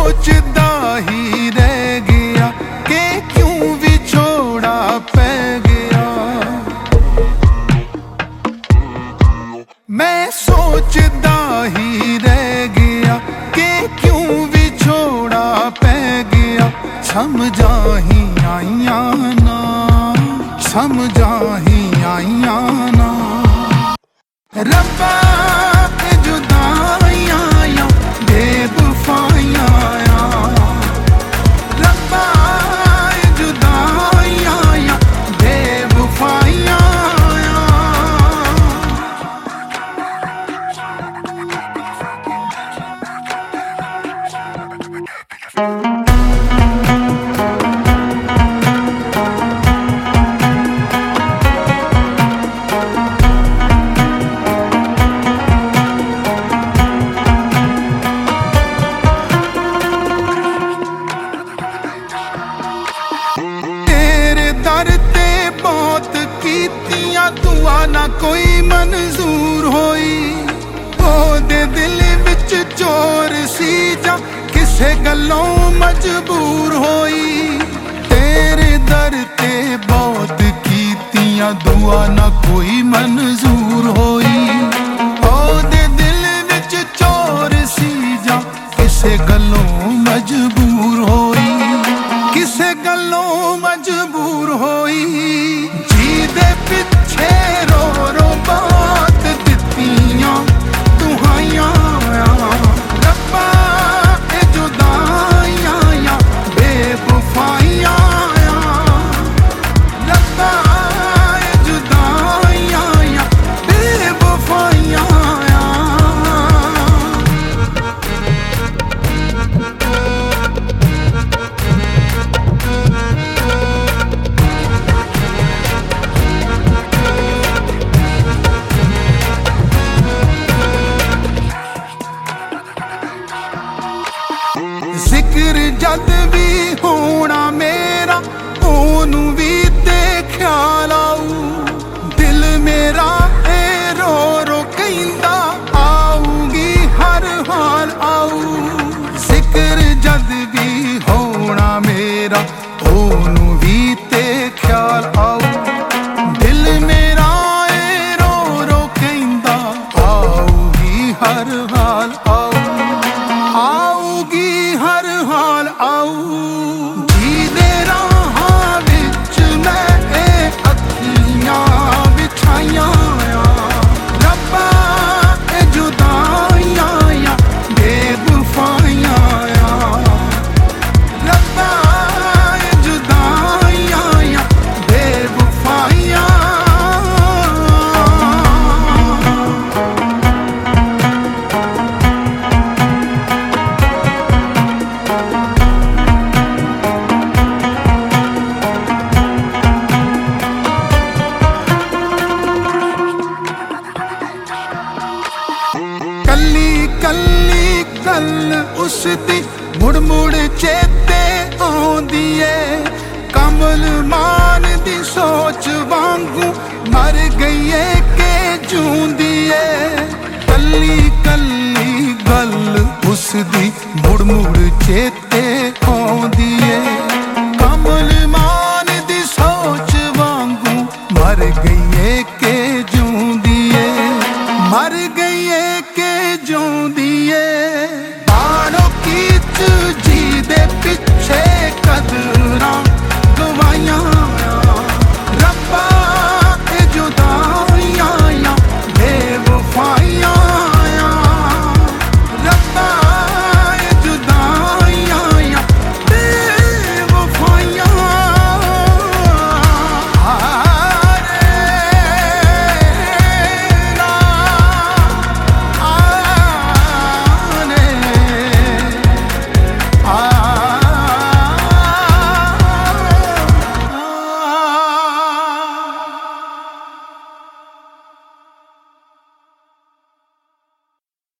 सोचदा ही रह गया कि क्यों विछोड़ा पै गया। मैं सोचदा ही रह गया कि क्यों विछोड़ा पै गया। समझा ही आइया ना, समझा ही आइया ना। रब्बा जुदाइयां बेवफाइयां, रब्बा जुदाइयां बेवफाइयां। दर ते बहुत कीतियां दुआ ना कोई मंजूर होई। ओदे दिल विच चोर सी जा किसे गल्लों मजबूर होई। तेरे दर ते बहुत कीतियां दुआ ना कोई मंजूर होई। ओदे दिल विच चोर सी जा किसे गल्लों मजबूर होई, किसे गल्लों मजबूर होई। जी दे पिछे रो रो बात दित्तियां दुहाइयां। रब्बा जुदाइयां बेवफाइयां, रब्बा जुदाइयां बेवफाइयां। जिक्र जद भी होना मेरा ओनू भी ते ख्याल आऊ। दिल मेरा ए रो रो कहंदा आऊगी हर हाल आऊ। जिक्र जद भी होना मेरा ओनू भी ते ख्याल आऊ। दिल मेरा ए रो रो कहंदा आऊगी हर हाल आऊ, आऊगी हर हाल आऊ। जी दे राहां विच मैं अखियां बिछाइयां। रब्बा जुदाइयां बेवफाइयां, रब्बा जुदाइयां बेवफाइयां। कल्ली कल्ली गल उसदी मुड़ मुड़ चेते आउंदी ऐ। कमल मान दी सोच वांगू मर गई है के जूंदी ऐ। कल्ली कल्ली गल उसदी मुड़ मुड़ चेते आउंदी ऐ। कमल मान दी सोच वांगू मर गई है के जूंदी ऐ, मर गई है के जूंदी।